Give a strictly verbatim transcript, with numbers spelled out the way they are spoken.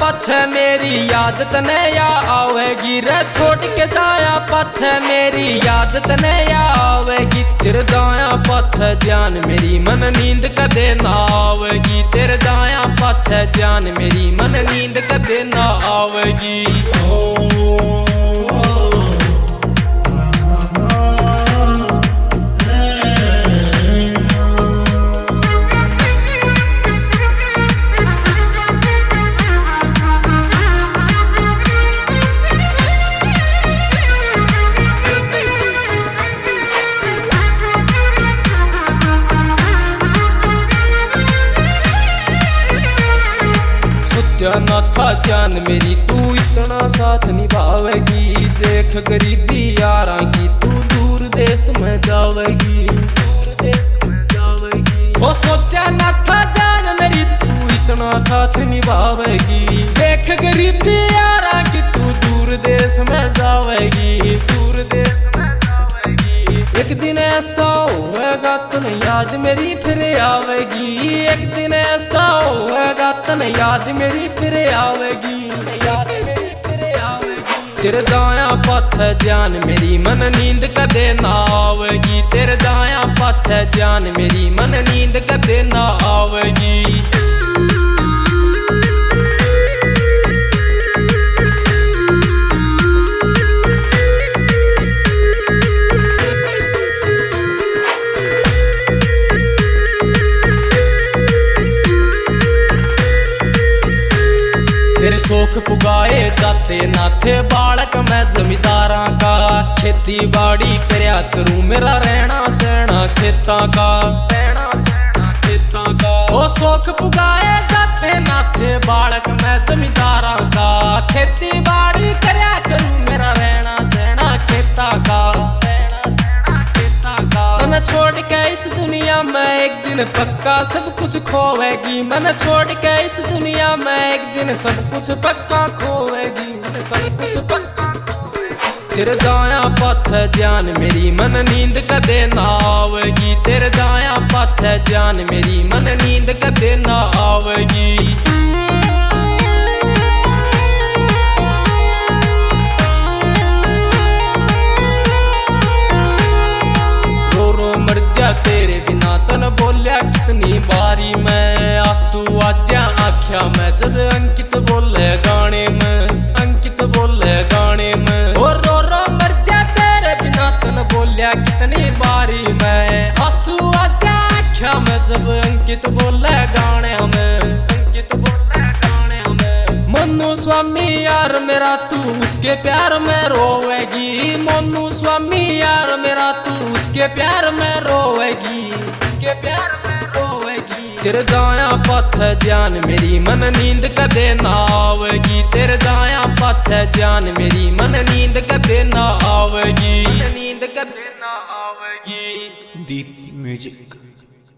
पाछे मेरी याद तने या आवेगी रे, छोड़ के जाया पाछे मेरी याद तने या आवेगी। तेरे जाया पाछे जान मेरी मन नींद कदे ना आवेगी, तेरे जाया पाछे जान मेरी मन नींद कदे ना आवेगी। न था जान मेरी तू इतना साथ निभावेगी, देख गरीबी यारा की तू दूर देश में जावेगी, दूर देश में जावेगी। वो सोचा न था जान मेरी तू इतना साथ निभावेगी, देख गरीबी यारा की तू दूर देश में जावेगी, दूर देश में जावेगी। एक दिन ऐसा होगा तुम याद मेरी फिर आवेगी, एक दिन ऐसा होगा तुम याद मेरी फिर आवेगी, याद मेरी फिर आवेगी। तेरे जाया पाछे जान मेरी मन नींद कदे ना आवेगी, तेरे जाया पाछे जान मेरी मन नींद कदे ना आवेगी। तेरे शौक पुगाए जाते ना थे बालक मैं जमींदारा का, खेती बाड़ी करया करूं मेरा रहना सहना खेता का, रहना सहना खेता का। वो शौक पुगाए जाते ना थे बालक मैं जमींदारा का, खेती बाड़ी करया करूं मेरा रहना सहना खेता का, रहना सहना खेता का। मैं छोड़ के इस दुनिया में एक दिन पक्का सब कुछ खोवेगी, मन छोड़ के इस दुनिया में एक दिन सब कुछ पक्का खोवेगी, सब कुछ पक्का खोवेगी। तेरे जाया पाछे जान मेरी मन नींद कदे ना आवेगी, तेरे जाया पाछे जान मेरी मन नींद कदे ना आवेगी। तेरे बिना तन बोलिया कितनी बारी मैं, आंसू आजा आख्या मैं जब अंकित बोले गाने में, अंकित बोले गाने में। और रो रो मर जा तेरे बिना तन बोलिया कितनी बारी मैं, आंसू आजा आख्या मैं जब अंकित बोले गाने में, अंकित बोले गाने में। मनु स्वामी यार मेरा तू उसके प्यार में रोवेगी, मनु स्वामी यार मेरा तू उसके प्यार में रोवेगी, उसके प्यार में रोवेगी। तेरे जाया पाछे जान मेरी मन नींद कदे ना आवेगी, तेरे जाया पाछे जान मेरी मन नींद कदे ना आवेगी, नींद कदे ना आवेगी।